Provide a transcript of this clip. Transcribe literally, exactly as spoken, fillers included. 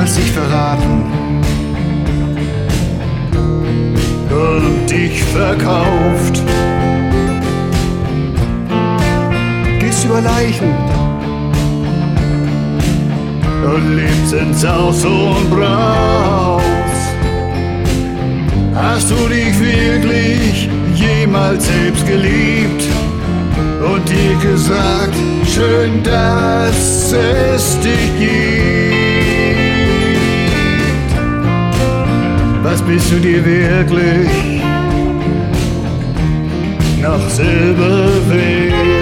hast dich verraten und dich verkauft. Gehst über Leichen und lebst in Saus und Braus. Hast du dich wirklich jemals selbst geliebt und dir gesagt, schön, dass es dich gibt? Was bist du dir wirklich noch selber wert?